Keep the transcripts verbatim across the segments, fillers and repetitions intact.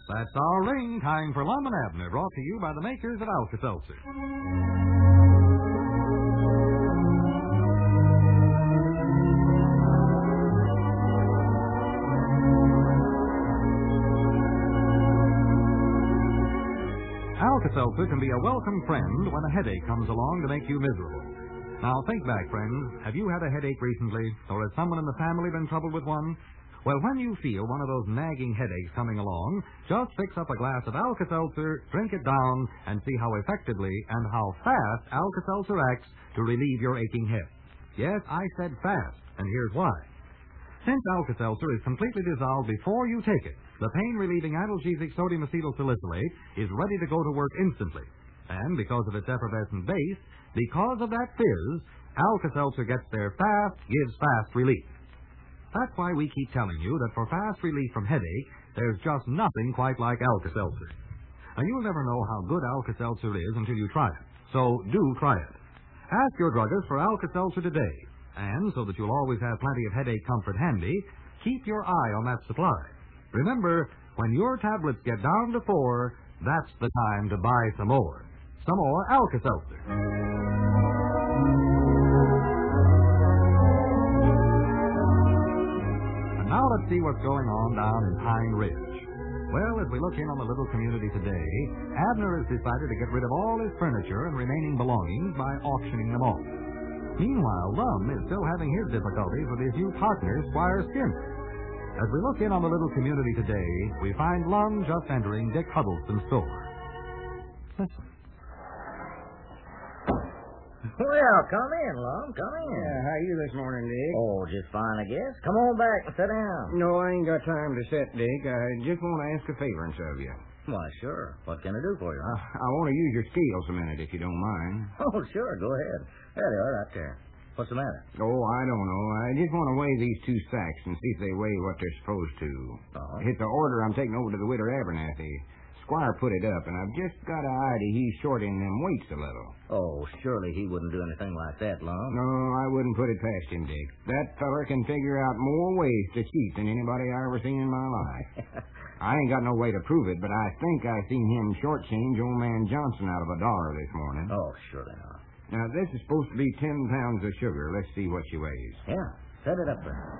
That's our ring. Time for Lum and Abner, brought to you by the makers of Alka-Seltzer. Alka-Seltzer can be a welcome friend when a headache comes along to make you miserable. Now, think back, friends. Have you had a headache recently? Or has someone in the family been troubled with one? Well, when you feel one of those nagging headaches coming along, just fix up a glass of Alka-Seltzer, drink it down, and see how effectively and how fast Alka-Seltzer acts to relieve your aching head. Yes, I said fast, and here's why. Since Alka-Seltzer is completely dissolved before you take it, the pain-relieving analgesic sodium acetyl salicylate is ready to go to work instantly. And because of its effervescent base, because of that fizz, Alka-Seltzer gets there fast, gives fast relief. That's why we keep telling you that for fast relief from headache, there's just nothing quite like Alka-Seltzer. Now, you'll never know how good Alka-Seltzer is until you try it. So do try it. Ask your druggist for Alka-Seltzer today. And so that you'll always have plenty of headache comfort handy, keep your eye on that supply. Remember, when your tablets get down to four, that's the time to buy some more. Some more Alka-Seltzer. Now let's see what's going on down in Pine Ridge. Well, as we look in on the little community today, Abner has decided to get rid of all his furniture and remaining belongings by auctioning them off. Meanwhile, Lum is still having his difficulties with his new partner, Squire Skimp. As we look in on the little community today, we find Lum just entering Dick Huddleston's store. Listen. Well, come in, Lum. Come in. Yeah, how you this morning, Dick? Oh, just fine, I guess. Come on back and sit down. No, I ain't got time to sit, Dick. I just want to ask a favor of you. Why, sure. What can I do for you? Uh, I want to use your scales a minute, if you don't mind. Oh, sure. Go ahead. There they are, right there. What's the matter? Oh, I don't know. I just want to weigh these two sacks and see if they weigh what they're supposed to. Oh. It's an order I'm taking over to the Widow Abernathy. Squire put it up, and I've just got an idea he's shorting them weights a little. Oh, surely he wouldn't do anything like that, Lum. No, I wouldn't put it past him, Dick. That feller can figure out more ways to cheat than anybody I ever seen in my life. I ain't got no way to prove it, but I think I seen him shortchange old man Johnson out of a dollar this morning. Oh, surely not. Now, this is supposed to be ten pounds of sugar. Let's see what she weighs. Yeah, set it up there.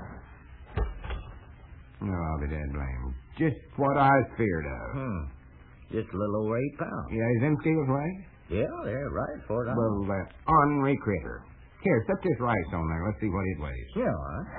No, I'll be dead blamed. Just what I feared of. Hmm. Just a little over eight pounds. Yeah, is them scales right? Yeah, they're right for it. Well, uh, ornery critter. Here, set this rice on there. Let's see what it weighs. Yeah, all right.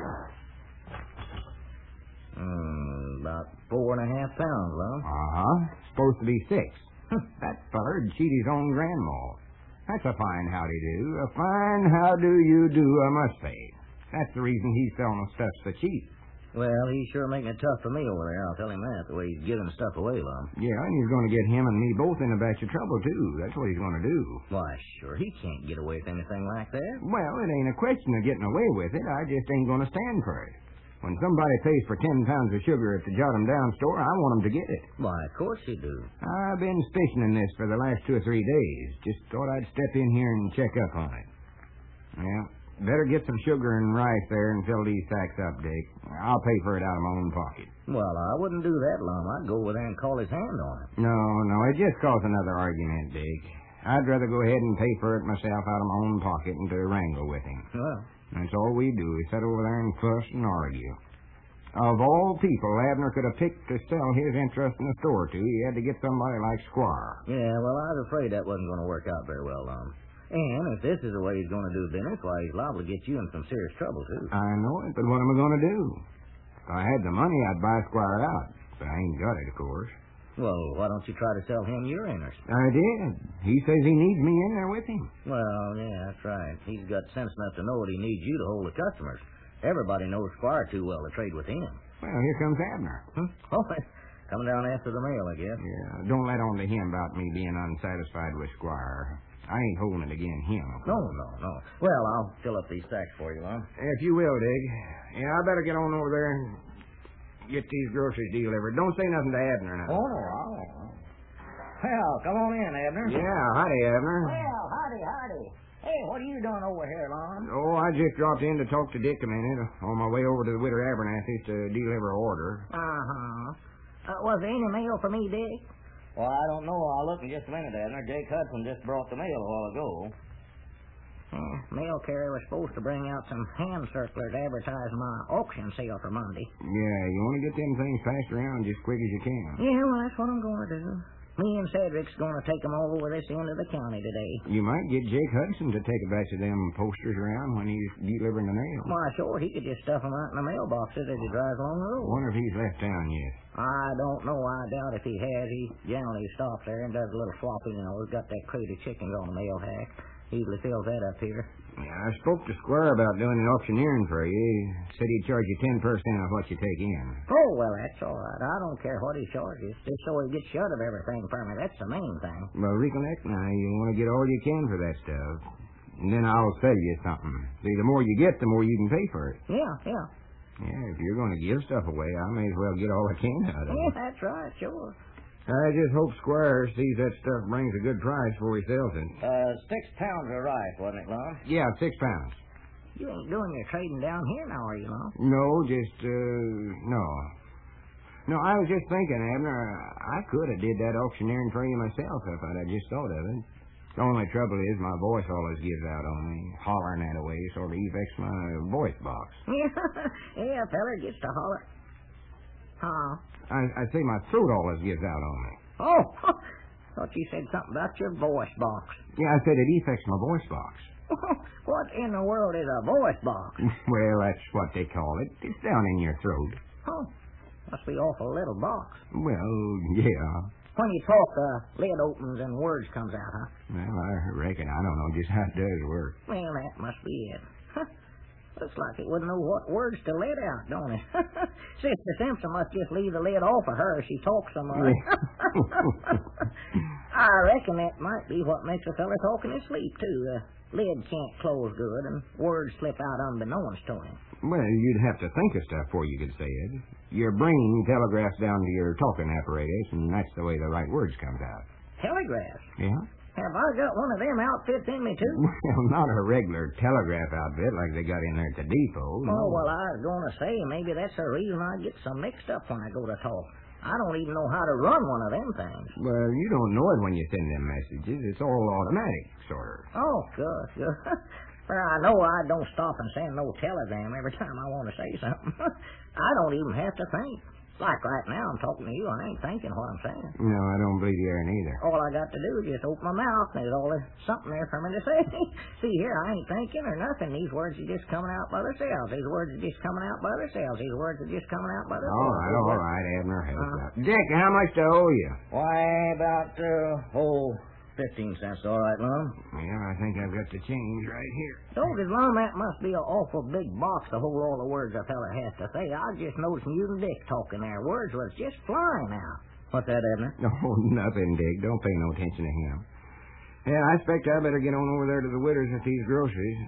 Hmm, about four and a half pounds, Lum. Uh-huh. Supposed to be six. That feller'd cheat his own grandma. That's a fine howdy-do. A fine how-do-you-do, I must say. That's the reason he's selling the stuff so cheap. Well, he's sure making it tough for me over there, I'll tell him that, the way he's giving stuff away, Lum. Yeah, and he's going to get him and me both in a batch of trouble, too. That's what he's going to do. Why, sure, he can't get away with anything like that. Well, it ain't a question of getting away with it. I just ain't going to stand for it. When somebody pays for ten pounds of sugar at the Jot 'em Down store, I want 'em to get it. Why, of course you do. I've been suspicioning this for the last two or three days. Just thought I'd step in here and check up on it. Well, better get some sugar and rice there and fill these sacks up, Dick. I'll pay for it out of my own pocket. Well, I wouldn't do that, Lum. I'd go over there and call his hand on it. No, no, it just caused another argument, Dick. I'd rather go ahead and pay for it myself out of my own pocket and to wrangle with him. Well, that's all we do, is sit over there and fuss and argue. Of all people Abner could have picked to sell his interest in the store to, he had to get somebody like Squire. yeah, well, I was afraid that wasn't going to work out very well, Lum. And if this is the way he's going to do business, why, he's liable to get you in some serious trouble, too. I know it, but what am I going to do? If I had the money, I'd buy Squire out. But I ain't got it, of course. Well, why don't you try to sell him your interest? I did. He says he needs me in there with him. Well, yeah, that's right. He's got sense enough to know that he needs you to hold the customers. Everybody knows Squire too well to trade with him. Well, here comes Abner. Hmm? Oh, coming down after the mail, I guess. Yeah, don't let on to him about me being unsatisfied with Squire. I ain't holding it against him. No, no, no. Well, I'll fill up these sacks for you, Lum. If you will, Dig. Yeah, I better get on over there and get these groceries delivered. Don't say nothing to Abner now. Oh, no, I won't. Well, come on in, Abner. Yeah, howdy, Abner. Well, howdy, howdy. Hey, what are you doing over here, Lum? Oh, I just dropped in to talk to Dick a minute on my way over to the Widow Abernathy's to deliver an order. Uh-huh. Uh, was there any mail for me, Dick? Well, I don't know. I'll look in just a minute, Abner. Jake Hudson just brought the mail a while ago. Yeah, mail carrier was supposed to bring out some hand circulars to advertise my auction sale for Monday. Yeah, you want to get them things passed around just quick as you can. Yeah, well, that's what I'm going to do. Me and Cedric's going to take them all over this end of the county today. You might get Jake Hudson to take a batch of them posters around when he's delivering the mail. Why, sure, he could just stuff them out in the mailboxes as he drives along the road. Wonder if he's left town yet. I don't know. I doubt if he has. He generally stops there and does a little flopping, you know. He's got that crate of chickens on the mail hack. He usually fills that up here. Yeah, I spoke to Squire about doing an auctioneering for you. He said he'd charge you ten percent of what you take in. Oh, well, that's all right. I don't care what he charges. Just so he gets shut of everything for me. That's the main thing. Well, recollect now, you want to get all you can for that stuff. And then I'll sell you something. See, the more you get, the more you can pay for it. Yeah, yeah. Yeah, if you're going to give stuff away, I may as well get all I can out of it. Yeah, that's right, sure. I just hope Squire sees that stuff brings a good price before he sells it. Uh, six pounds of rice, wasn't it, Lum? Yeah, six pounds. You ain't doing your trading down here now, are you, Lum? No, just, uh, no. No, I was just thinking, Abner, I could have did that auctioneering for you myself if I'd just thought of it. The only trouble is my voice always gives out on me. Hollering that away sort of affects my voice box. Yeah, a feller gets to holler. Huh? I, I say my throat always gives out on me. Oh, thought you said something about your voice box. Yeah, I said it affects my voice box. What in the world is a voice box? Well, that's what they call it. It's down in your throat. Oh, must be awful little box. Well, yeah. When you talk, the lid opens and words comes out, huh? Well, I reckon. I don't know just how it does work. Well, that must be it. Looks like it wouldn't know what words to let out, don't it? Sister Simpson must just leave the lid off of her if she talks so much. I reckon that might be what makes a fella talk in his sleep, too. The lid can't close good, and words slip out unbeknownst to him. Well, you'd have to think of stuff before you could say it. Your brain telegraphs down to your talking apparatus, and that's the way the right words comes out. Telegraphs? Yeah? Have I got one of them outfits in me, too? Well, not a regular telegraph outfit like they got in there at the depot. Oh, no. well, I was going to say, maybe that's the reason I get so mixed up when I go to talk. I don't even know how to run one of them things. Well, you don't know it when you send them messages. It's all automatic, sort of. Oh, good, good. Well, I know I don't stop and send no telegram every time I want to say something. I don't even have to think. Like right now, I'm talking to you. I ain't thinking what I'm saying. No, I don't believe you are neither. All I got to do is just open my mouth, and there's always something there for me to say. See here, I ain't thinking or nothing. These words are just coming out by themselves. These words are just coming out by themselves. These words are just coming out by themselves. All right, all right, Abner. Help Uh-huh. out. Dick, how much do I owe you? Why, about, uh, oh, fifteen cents, all right, Lum? Yeah, I think I've got the change right here. Don't as long that must be an awful big box to hold all the words a feller has to say. I was just noticing you and Dick talking there. Words was just flying out. What's that, Abner? No, nothing, Dick. Don't pay no attention to him. Yeah, I expect I better get on over there to the Witters with these groceries.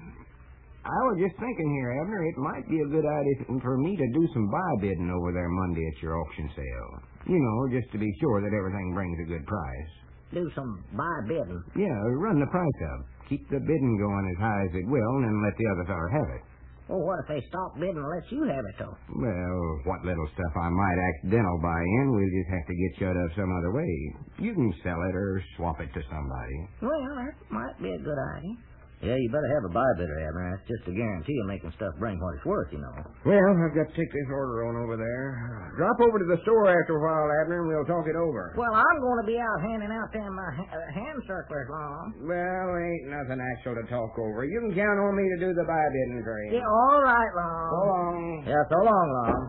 I was just thinking here, Abner, it might be a good idea for me to do some buy bidding over there Monday at your auction sale. You know, just to be sure that everything brings a good price. Do some buy bidding. Yeah, run the price up. Keep the bidding going as high as it will, and then let the other fellow have it. Well, what if they stop bidding and let you have it, though? Well, what little stuff I might accidental buy in, we'll just have to get shut of some other way. You can sell it or swap it to somebody. Well, that might be a good idea. Yeah, you better have a buy bidder, Abner. That's just a guarantee of making stuff bring what it's worth, you know. Well, I've got to take this order on over there. Drop over to the store after a while, Abner, and we'll talk it over. Well, I'm going to be out handing out them uh, ha- hand circlers, Lon. Well, ain't nothing actual to talk over. You can count on me to do the buy bidding for you. Yeah, all right, Lon. So long. Yeah, so long, Lum.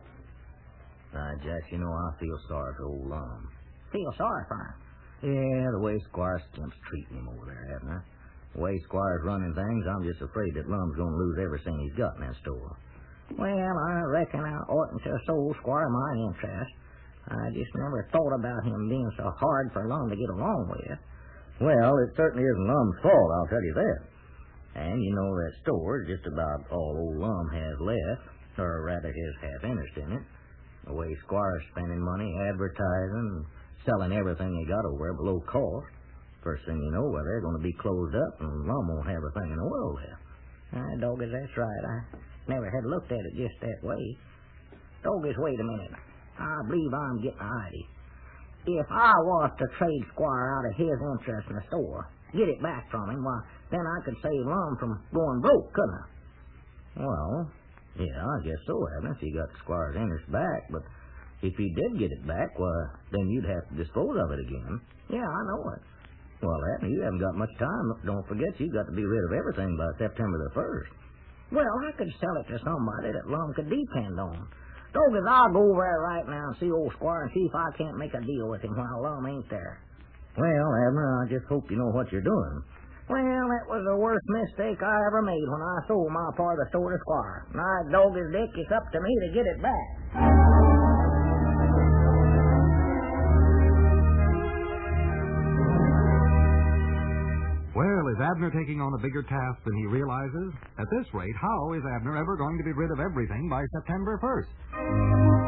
Right, Jack, you know, I feel sorry for old Lum. Feel sorry for him. Yeah, the way Squire Stimp's treating him over there, Abner. The way Squire's running things, I'm just afraid that Lum's going to lose everything he's got in that store. Well, I reckon I oughtn't to have sold Squire my interest. I just never thought about him being so hard for Lum to get along with. Well, it certainly isn't Lum's fault, I'll tell you that. And you know that store is just about all old Lum has left, or rather his half interest in it. The way Squire's spending money, advertising, selling everything he got over there below cost. First thing you know, well, they're going to be closed up, and Lum won't have a thing in the world left. Ah, doggone, that's right. I never had looked at it just that way. Doggone, wait a minute. I believe I'm getting a idea. If I was to trade Squire out of his interest in the store, get it back from him, why, then I could save Lum from going broke, couldn't I? Well, yeah, I guess so, Abner, if you got the Squire's interest back, but if he did get it back, why, then you'd have to dispose of it again. Yeah, I know it. Well, Abner, you haven't got much time. Don't forget, you've got to be rid of everything by September the first. Well, I could sell it to somebody that Lum could depend on. Doggos, I'll go over there right now and see old Squire and see if I can't make a deal with him while Lum ain't there. Well, Abner, I just hope you know what you're doing. Well, that was the worst mistake I ever made when I sold my part of the store to Squire. Now, Doggos, Dick, it's up to me to get it back. Well, is Abner taking on a bigger task than he realizes? At this rate, how is Abner ever going to be rid of everything by September first?